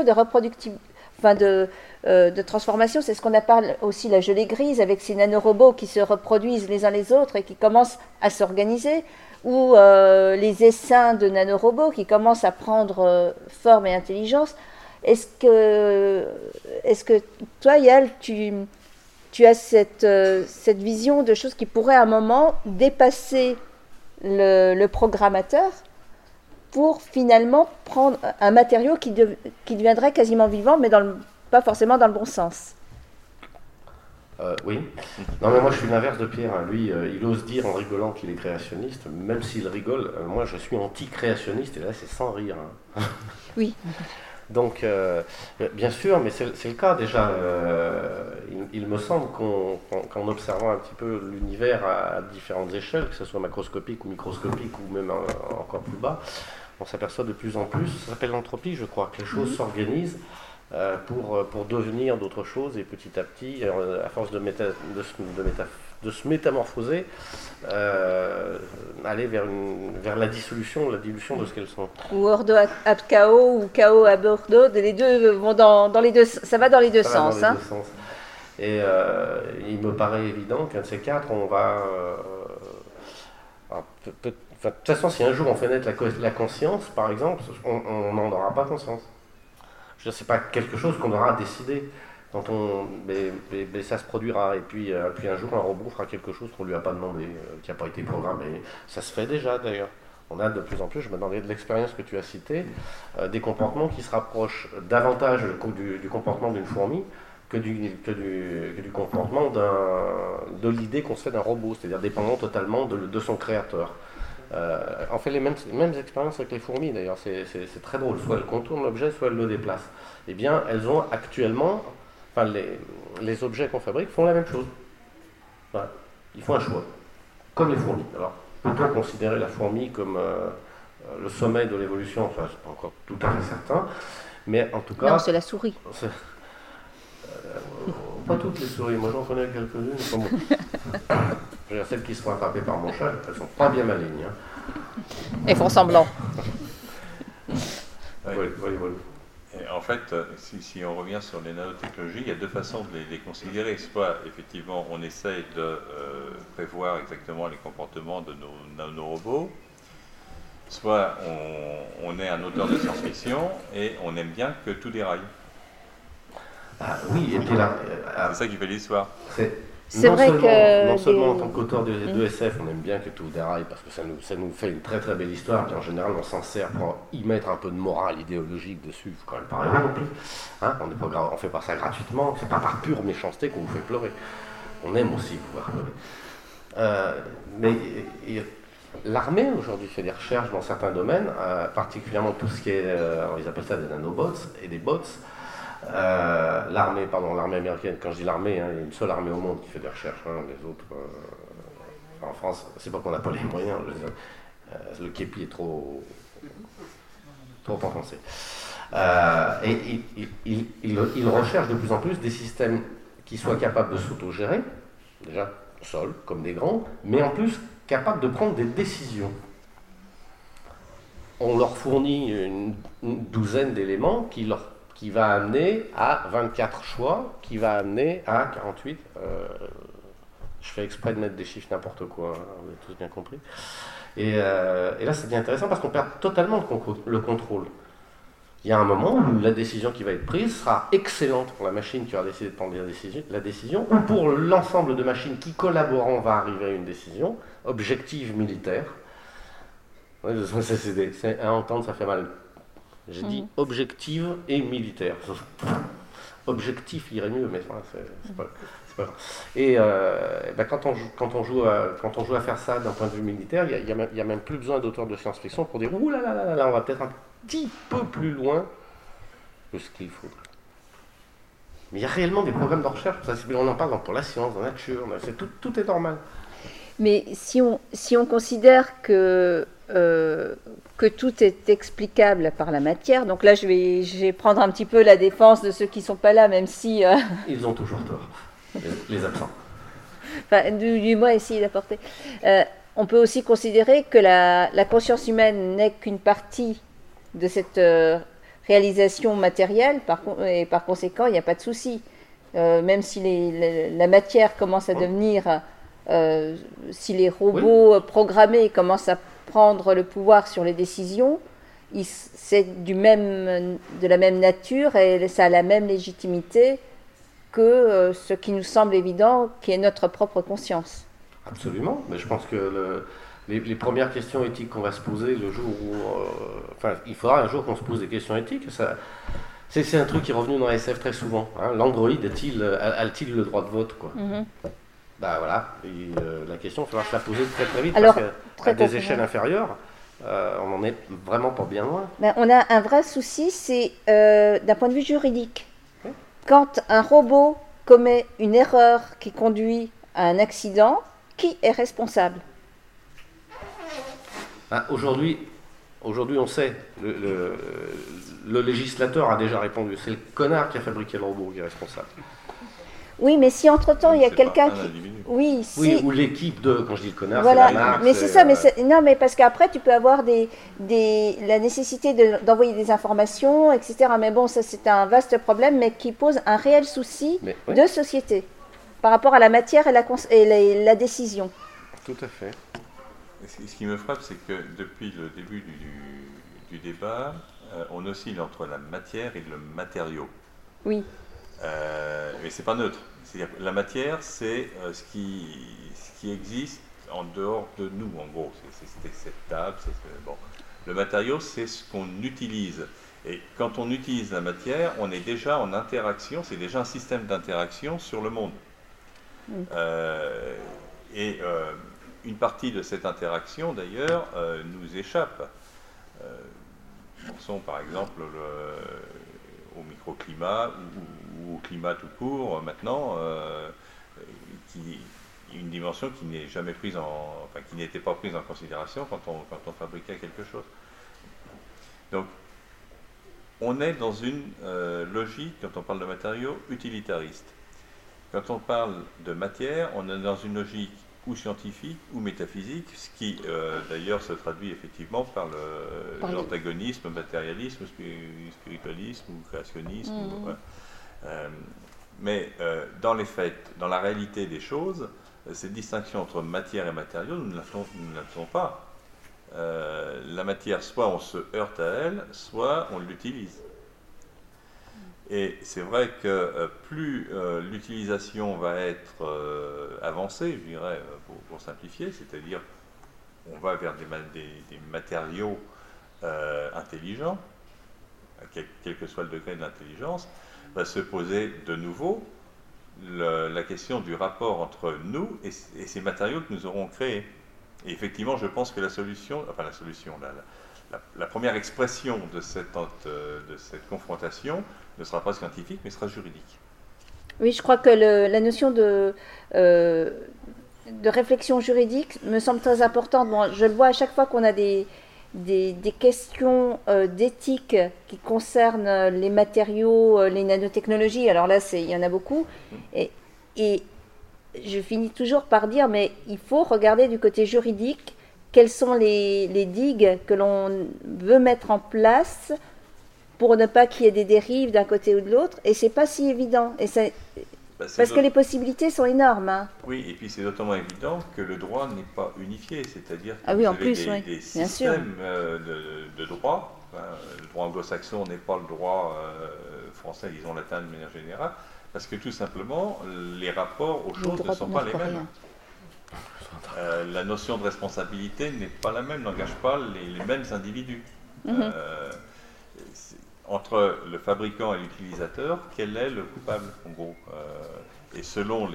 [SPEAKER 1] de transformation. C'est ce qu'on appelle aussi la gelée grise, avec ces nanorobots qui se reproduisent les uns les autres et qui commencent à s'organiser, ou les essaims de nanorobots qui commencent à prendre forme et intelligence. Est-ce que toi, Yael, tu as cette vision de choses qui pourraient à un moment dépasser le programmateur pour finalement prendre un matériau qui deviendrait quasiment vivant, mais pas forcément dans le bon sens?
[SPEAKER 5] Oui. Non, mais moi je suis l'inverse de Pierre. Hein. Lui, il ose dire en rigolant qu'il est créationniste, même s'il rigole. Moi je suis anti-créationniste, et là c'est sans rire. Hein.
[SPEAKER 1] Oui.
[SPEAKER 5] Donc, bien sûr, mais c'est le cas déjà. Il me semble qu'en observant un petit peu l'univers à différentes échelles, que ce soit macroscopique ou microscopique ou même encore plus bas, on s'aperçoit de plus en plus, ça s'appelle l'entropie, je crois, que les choses s'organisent pour devenir d'autres choses, et petit à petit, à force de se métamorphoser, aller vers la dilution de ce qu'elles sont.
[SPEAKER 1] Ou Ordo ab Chaos, ou Chaos ab Ordo, les deux vont dans les deux, ça va dans les deux sens.
[SPEAKER 5] Deux sens. Et il me paraît évident qu'un de ces quatre, on va... de toute façon, si un jour on fait naître la conscience, par exemple, on n'en aura pas conscience. Je veux dire, c'est pas quelque chose qu'on aura décidé. Mais ça se produira, et puis un jour un robot fera quelque chose qu'on lui a pas demandé, qui n'a pas été programmé. Ça se fait déjà d'ailleurs. On a de plus en plus, je me demandais de l'expérience que tu as citée, des comportements qui se rapprochent davantage du comportement d'une fourmi que du comportement de l'idée qu'on se fait d'un robot, c'est-à-dire dépendant totalement de son créateur. On fait les mêmes expériences avec les fourmis d'ailleurs, c'est très drôle, soit elles contournent l'objet, soit elles le déplacent. Eh bien, elles ont actuellement... Enfin, les objets qu'on fabrique font la même chose. Voilà. Ils font un choix, comme les fourmis. Alors, peut-on considérer la fourmi comme le sommet de l'évolution? Enfin, c'est pas encore tout à fait certain, mais en tout cas...
[SPEAKER 1] Non, c'est la souris.
[SPEAKER 5] Pas toutes les souris, moi j'en connais quelques-unes. Je veux dire, celles qui se font attraper par mon chat, elles sont pas bien malignes. Hein.
[SPEAKER 1] Elles font semblant.
[SPEAKER 5] Voilà.
[SPEAKER 4] Et en fait, si on revient sur les nanotechnologies, il y a deux façons de les considérer. Soit, effectivement, on essaye de prévoir exactement les comportements de nos nanorobots, soit on est un auteur de science-fiction et on aime bien que tout déraille.
[SPEAKER 5] Ah oui, et puis là...
[SPEAKER 4] c'est ça qui fait l'histoire.
[SPEAKER 1] C'est vrai que...
[SPEAKER 5] Non seulement en tant qu'auteur de SF, on aime bien que tout déraille, parce que ça nous fait une très très belle histoire, puis en général on s'en sert pour y mettre un peu de morale idéologique dessus, il faut quand même pas rêver non plus. Hein, on fait pas ça gratuitement, c'est pas par pure méchanceté qu'on vous fait pleurer. On aime aussi pouvoir pleurer. Mais l'armée aujourd'hui fait des recherches dans certains domaines, particulièrement tout ce qui est, ils appellent ça des nanobots et des bots. L'armée américaine, quand je dis l'armée, hein, il y a une seule armée au monde qui fait des recherches, hein, les autres, en France, c'est pas qu'on n'a pas les moyens, le képi est trop enfoncé. Et il recherche de plus en plus des systèmes qui soient capables de s'autogérer, déjà seuls, comme des grands, mais en plus capables de prendre des décisions. On leur fournit une douzaine d'éléments qui va amener à 24 choix, qui va amener à 48. Je fais exprès de mettre des chiffres n'importe quoi, hein, vous avez tous bien compris. Et là, c'est bien intéressant parce qu'on perd totalement le contrôle. Il y a un moment où la décision qui va être prise sera excellente pour la machine qui aura décidé de prendre la décision, ou pour l'ensemble de machines qui collaborant va arriver à une décision objective militaire. C'est à entendre, ça fait mal. J'ai dit objective et militaire. Objectif irait mieux, mais c'est pas grave. Et quand on joue à faire ça d'un point de vue militaire, il n'y a même plus besoin d'auteurs de science-fiction pour dire ouh là là là, on va peut-être un petit peu plus loin que ce qu'il faudrait. Mais il y a réellement des programmes de recherche, on en parle pour la science, dans la nature, tout est normal.
[SPEAKER 1] Mais si on considère que tout est explicable par la matière, donc là je vais prendre un petit peu la défense de ceux qui ne sont pas là, même si...
[SPEAKER 5] Ils ont toujours tort, les absents.
[SPEAKER 1] Enfin, du moins essayer d'apporter. on peut aussi considérer que la conscience humaine n'est qu'une partie de cette réalisation matérielle, et par conséquent, il n'y a pas de souci. Même si la matière commence à devenir, si les robots programmés commencent à prendre le pouvoir sur les décisions, c'est de la même nature et ça a la même légitimité que ce qui nous semble évident, qui est notre propre conscience.
[SPEAKER 5] Absolument, mais je pense que les premières questions éthiques qu'on va se poser le jour où... il faudra un jour qu'on se pose des questions éthiques. C'est un truc qui est revenu dans SF très souvent. Hein. L'Android a-t-il le droit de vote, quoi? Bah voilà, et, la question, il va falloir se la poser très très vite.
[SPEAKER 1] Alors,
[SPEAKER 5] parce qu'à des échelles inférieures, on n'en est vraiment pas bien loin.
[SPEAKER 1] Ben, on a un vrai souci, c'est d'un point de vue juridique.
[SPEAKER 5] Oui.
[SPEAKER 1] Quand un robot commet une erreur qui conduit à un accident, qui est responsable?
[SPEAKER 5] Aujourd'hui, on sait, le législateur a déjà répondu. C'est le connard qui a fabriqué le robot qui est responsable.
[SPEAKER 1] Oui, mais si entre-temps, il y a quelqu'un qui...
[SPEAKER 5] Oui, ou l'équipe de... Quand je dis le connard,
[SPEAKER 1] voilà.
[SPEAKER 5] c'est la marque.
[SPEAKER 1] Mais c'est ça, non, mais parce qu'après, tu peux avoir la nécessité d'envoyer des informations, etc. Mais bon, ça, c'est un vaste problème, mais qui pose un réel souci de société par rapport à la matière et la décision.
[SPEAKER 5] Tout à fait.
[SPEAKER 4] Ce qui me frappe, c'est que depuis le début du débat, on oscille entre la matière et le matériau.
[SPEAKER 1] Oui.
[SPEAKER 4] Mais c'est pas neutre. C'est-à-dire que la matière, c'est ce qui existe en dehors de nous, en gros. C'est cette table. Bon. Le matériau, c'est ce qu'on utilise. Et quand on utilise la matière, on est déjà en interaction. C'est déjà un système d'interaction sur le monde. Oui. Une partie de cette interaction, d'ailleurs, nous échappe. Pensons par exemple au microclimat ou au climat tout court, maintenant, qui une dimension qui n'est jamais prise qui n'était pas prise en considération quand on fabriquait quelque chose. Donc, on est dans une logique, quand on parle de matériaux, utilitariste. Quand on parle de matière, on est dans une logique ou scientifique ou métaphysique, ce qui d'ailleurs se traduit effectivement par l'antagonisme, matérialisme, spiritualisme ou créationnisme. Mais dans les faits, dans la réalité des choses, cette distinction entre matière et matériau, nous ne la faisons pas. La matière, soit on se heurte à elle, soit on l'utilise. Et c'est vrai que plus l'utilisation va être avancée, je dirais, pour simplifier, c'est-à-dire on va vers des matériaux intelligents, quel que soit le degré de l'intelligence, va se poser de nouveau la question du rapport entre nous et ces matériaux que nous aurons créés. Et effectivement, je pense que la première expression de cette confrontation ne sera pas scientifique, mais sera juridique.
[SPEAKER 1] Oui, je crois que la notion de réflexion juridique me semble très importante. Bon, je le vois à chaque fois qu'on a des questions d'éthique qui concernent les matériaux, les nanotechnologies. Alors là, il y en a beaucoup. Et je finis toujours par dire, mais il faut regarder du côté juridique quelles sont les digues que l'on veut mettre en place pour ne pas qu'il y ait des dérives d'un côté ou de l'autre. Et c'est pas si évident. Parce que les possibilités sont énormes. Hein.
[SPEAKER 4] Oui, et puis c'est d'autant évident que le droit n'est pas unifié. C'est-à-dire que
[SPEAKER 1] vous
[SPEAKER 4] avez
[SPEAKER 1] des
[SPEAKER 4] bien systèmes de droit. Le droit anglo-saxon n'est pas le droit français, disons latin de manière générale. Parce que tout simplement, les rapports aux choses ne sont pas les mêmes. La notion de responsabilité n'est pas la même, n'engage pas les mêmes individus. Entre le fabricant et l'utilisateur, quel est le coupable, en gros et selon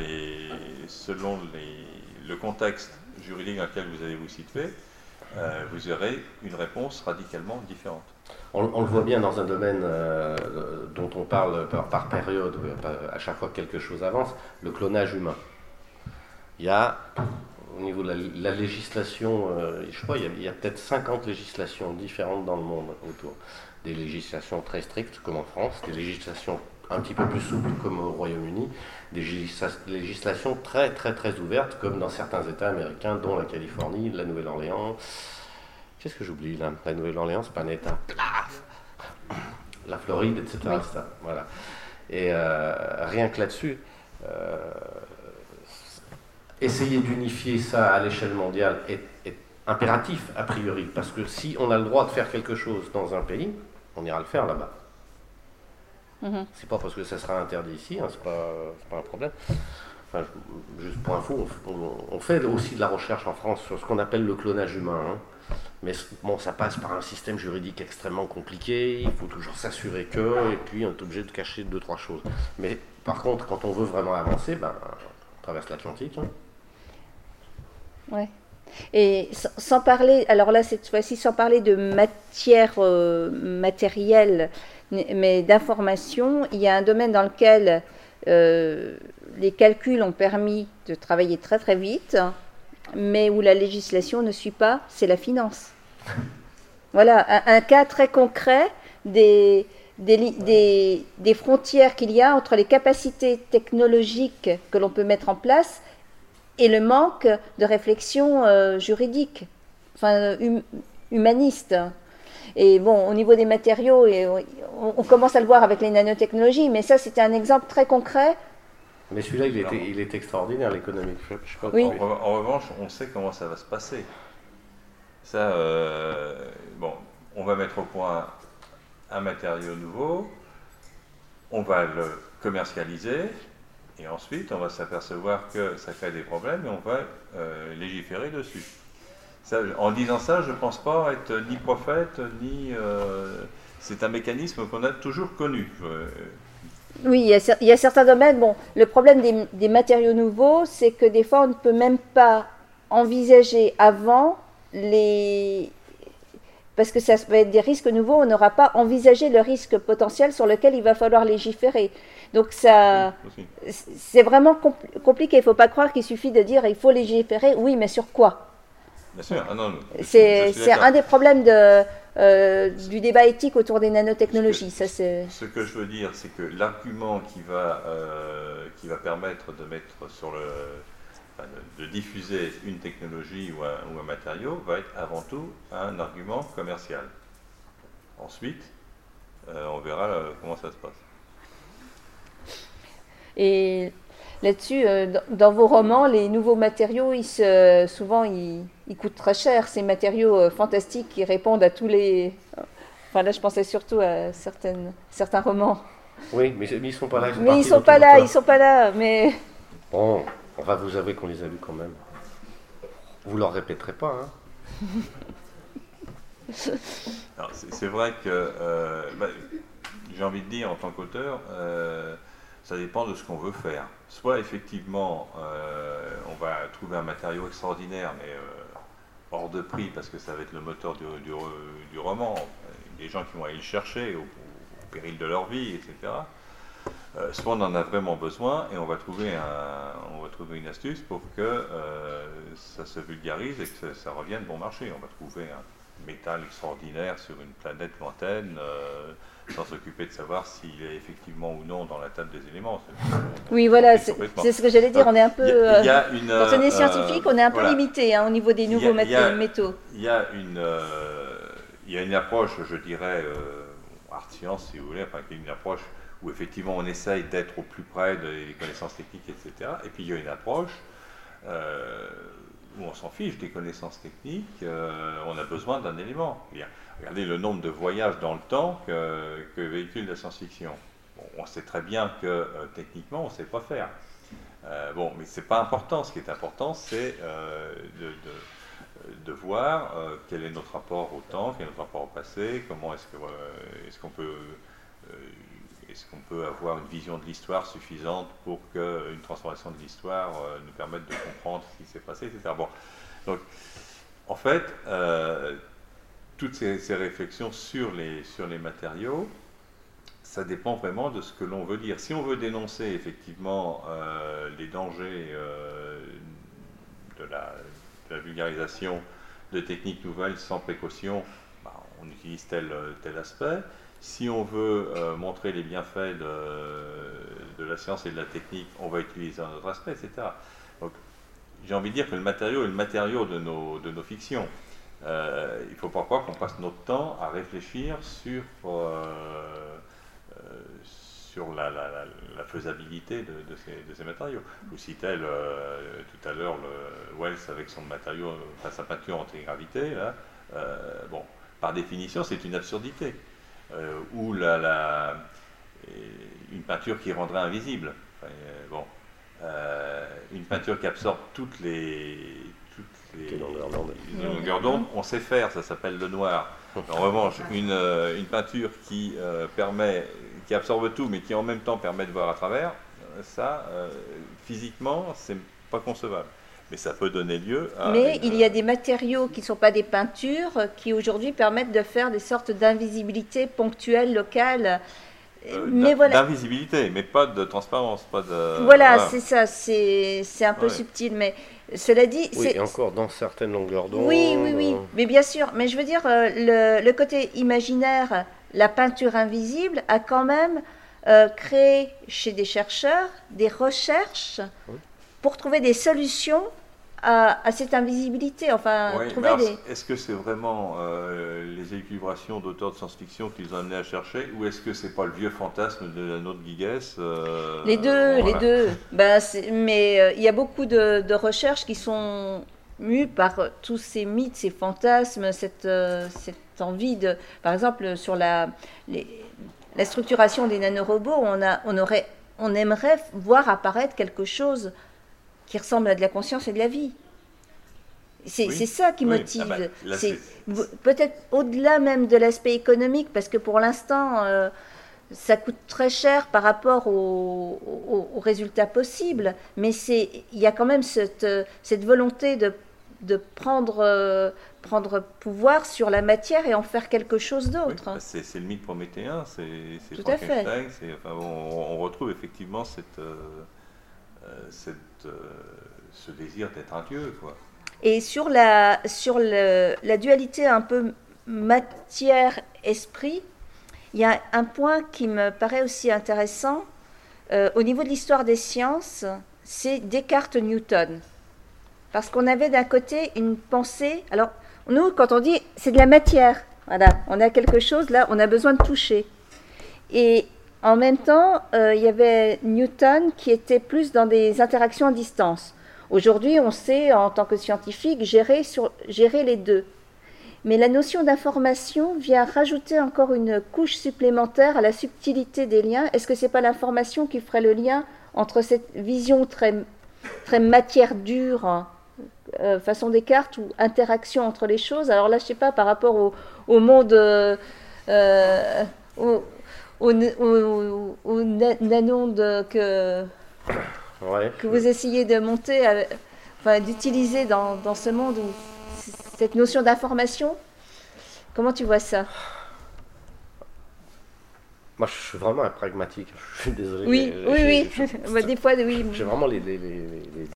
[SPEAKER 4] le contexte juridique dans lequel vous allez vous situer, vous aurez une réponse radicalement différente.
[SPEAKER 5] On le voit bien dans un domaine dont on parle par période, à chaque fois que quelque chose avance, le clonage humain. Il y a, au niveau de la législation, je crois il y a peut-être 50 législations différentes dans le monde autour. Des législations très strictes, comme en France, des législations un petit peu plus souples comme au Royaume-Uni, des législations très très très ouvertes comme dans certains États américains, dont la Californie, la Nouvelle-Orléans. Qu'est-ce que j'oublie là? La Nouvelle-Orléans, c'est pas un État. La Floride, etc.
[SPEAKER 1] Oui.
[SPEAKER 5] Voilà. Et rien que là-dessus, essayer d'unifier ça à l'échelle mondiale est impératif a priori, parce que si on a le droit de faire quelque chose dans un pays, on ira le faire là-bas. C'est pas parce que ça sera interdit ici, hein, c'est pas un problème. Enfin, juste pour info, on fait aussi de la recherche en France sur ce qu'on appelle le clonage humain. Hein. Mais bon, ça passe par un système juridique extrêmement compliqué, il faut toujours s'assurer que, et puis on est obligé de cacher 2-3 choses. Mais par contre, quand on veut vraiment avancer, ben, on traverse l'Atlantique. Hein.
[SPEAKER 1] Ouais. Et sans parler, alors là cette fois-ci sans parler de matière matérielle, mais d'information, il y a un domaine dans lequel les calculs ont permis de travailler très très vite, mais où la législation ne suit pas, c'est la finance. Voilà, un cas très concret des frontières qu'il y a entre les capacités technologiques que l'on peut mettre en place et le manque de réflexion juridique, enfin humaniste. Et bon, au niveau des matériaux, on commence à le voir avec les nanotechnologies, mais ça c'était un exemple très concret.
[SPEAKER 5] Mais celui-là, il est extraordinaire, l'économique. Je sais pas
[SPEAKER 1] Oui.
[SPEAKER 4] En revanche, on sait comment ça va se passer. Ça, bon, on va mettre au point un matériau nouveau, on va le commercialiser, et ensuite on va s'apercevoir que ça crée des problèmes et on va légiférer dessus. Ça, en disant ça, je ne pense pas être ni prophète, ni... c'est un mécanisme qu'on a toujours connu.
[SPEAKER 1] Oui, il y a certains domaines. Bon, le problème des matériaux nouveaux, c'est que des fois, on ne peut même pas envisager avant parce que ça va être des risques nouveaux, on n'aura pas envisagé le risque potentiel sur lequel il va falloir légiférer. Donc ça, c'est vraiment compliqué. Il ne faut pas croire qu'il suffit de dire il faut légiférer. Oui, mais sur quoi?
[SPEAKER 4] Bien sûr. Ah non,
[SPEAKER 1] c'est un des problèmes du débat éthique autour des nanotechnologies.
[SPEAKER 4] Ce que je veux dire, c'est que l'argument qui va permettre de mettre de diffuser une technologie ou un matériau va être avant tout un argument commercial. Ensuite, on verra comment ça se passe.
[SPEAKER 1] Et là-dessus, dans vos romans, les nouveaux matériaux, souvent, ils coûtent très cher. Ces matériaux fantastiques qui répondent à tous les... Enfin là, je pensais surtout à certains romans.
[SPEAKER 5] Oui, mais ils ne sont pas là.
[SPEAKER 1] Mais ils ne sont pas là. Mais...
[SPEAKER 5] Bon, on va vous avouer qu'on les a lus quand même. Vous ne leur répéterez pas, hein.
[SPEAKER 4] C'est vrai que, j'ai envie de dire, en tant qu'auteur, ça dépend de ce qu'on veut faire. Soit effectivement, on va trouver un matériau extraordinaire, mais hors de prix, parce que ça va être le moteur du roman. Des gens qui vont aller le chercher au péril de leur vie, etc. Soit on en a vraiment besoin et on va trouver une astuce pour que ça se vulgarise et que ça revienne bon marché. On va trouver un métal extraordinaire sur une planète lointaine, sans s'occuper de savoir s'il est effectivement ou non dans la table des éléments.
[SPEAKER 1] Oui, voilà, c'est ce que j'allais dire. On est un peu, quand on est scientifique, on est un peu limité au niveau des nouveaux métaux.
[SPEAKER 4] Il y a une approche, je dirais, art science, si vous voulez, enfin, une approche où effectivement on essaye d'être au plus près des connaissances techniques, etc. Et puis il y a une approche où on s'en fiche des connaissances techniques, on a besoin d'un élément. Regardez le nombre de voyages dans le temps que véhicule la science-fiction. Bon, on sait très bien que techniquement on ne sait pas faire. Bon, mais ce n'est pas important. Ce qui est important, c'est de voir quel est notre rapport au temps, quel est notre rapport au passé, comment est-ce qu'on peut avoir une vision de l'histoire suffisante pour qu'une transformation de l'histoire nous permette de comprendre ce qui s'est passé, etc. Bon, donc, en fait, toutes ces réflexions sur les matériaux, ça dépend vraiment de ce que l'on veut dire. Si on veut dénoncer effectivement les dangers de la vulgarisation de techniques nouvelles sans précaution, on utilise tel aspect. Si on veut montrer les bienfaits de la science et de la technique, on va utiliser un autre aspect, etc. Donc, j'ai envie de dire que le matériau est le matériau de nos fictions. Il ne faut pas croire qu'on passe notre temps à réfléchir sur la faisabilité de ces matériaux. Je vous citais tout à l'heure Wells avec son matériau, enfin, sa peinture antigravité. Là, bon, par définition, c'est une absurdité. Ou une peinture qui rendrait invisible. Enfin, bon, une peinture qui absorbe toutes les longueurs d'onde, on sait faire, ça s'appelle le noir. En revanche, une peinture qui absorbe tout, mais qui en même temps permet de voir à travers, ça, physiquement, c'est pas concevable. Mais ça peut donner lieu à...
[SPEAKER 1] Mais il y a des matériaux qui ne sont pas des peintures, qui aujourd'hui permettent de faire des sortes d'invisibilité ponctuelle, locale. Mais voilà.
[SPEAKER 4] D'invisibilité, mais pas de transparence, pas de...
[SPEAKER 1] Voilà, c'est ça, c'est un peu subtil, mais cela dit...
[SPEAKER 5] Oui, et encore dans certaines longueurs d'onde.
[SPEAKER 1] Oui, mais bien sûr, mais je veux dire, le côté imaginaire, la peinture invisible a quand même créé chez des chercheurs des recherches pour trouver des solutions à cette invisibilité, enfin, trouver des...
[SPEAKER 4] Est-ce que c'est vraiment les élucubrations d'auteurs de science-fiction qu'ils ont amené à chercher, ou est-ce que c'est pas le vieux fantasme de l'anneau de Guiguès
[SPEAKER 1] Les deux, voilà. Les deux. Ben, mais il y a beaucoup de recherches qui sont mues par tous ces mythes, ces fantasmes, cette envie de... Par exemple, sur la structuration des nanorobots, on aimerait voir apparaître quelque chose qui ressemble à de la conscience et de la vie. C'est ça qui motive. Peut-être au-delà même de l'aspect économique, parce que pour l'instant, ça coûte très cher par rapport aux résultats possibles, mais il y a quand même cette volonté de prendre pouvoir sur la matière et en faire quelque chose d'autre.
[SPEAKER 4] Oui, c'est le mythe prométhéen, c'est
[SPEAKER 1] tout à fait.
[SPEAKER 4] Enfin, on retrouve effectivement ce désir d'être un dieu, quoi.
[SPEAKER 1] Et sur la dualité un peu matière-esprit, il y a un point qui me paraît aussi intéressant au niveau de l'histoire des sciences, c'est Descartes-Newton. Parce qu'on avait d'un côté une pensée... Alors, nous, quand on dit c'est de la matière, voilà, on a quelque chose, là, on a besoin de toucher. Et en même temps, il y avait Newton qui était plus dans des interactions à distance. Aujourd'hui, on sait, en tant que scientifique, gérer les deux. Mais la notion d'information vient rajouter encore une couche supplémentaire à la subtilité des liens. Est-ce que ce n'est pas l'information qui ferait le lien entre cette vision très, très matière dure, façon Descartes, ou interaction entre les choses? Alors là, je ne sais pas, par rapport au monde... au nanonde que vous essayez de monter, d'utiliser dans ce monde, où cette notion d'information, comment tu vois ça?
[SPEAKER 5] Moi, je suis vraiment un pragmatique, je suis désolé.
[SPEAKER 1] Oui. Des fois, oui.
[SPEAKER 5] J'ai vraiment les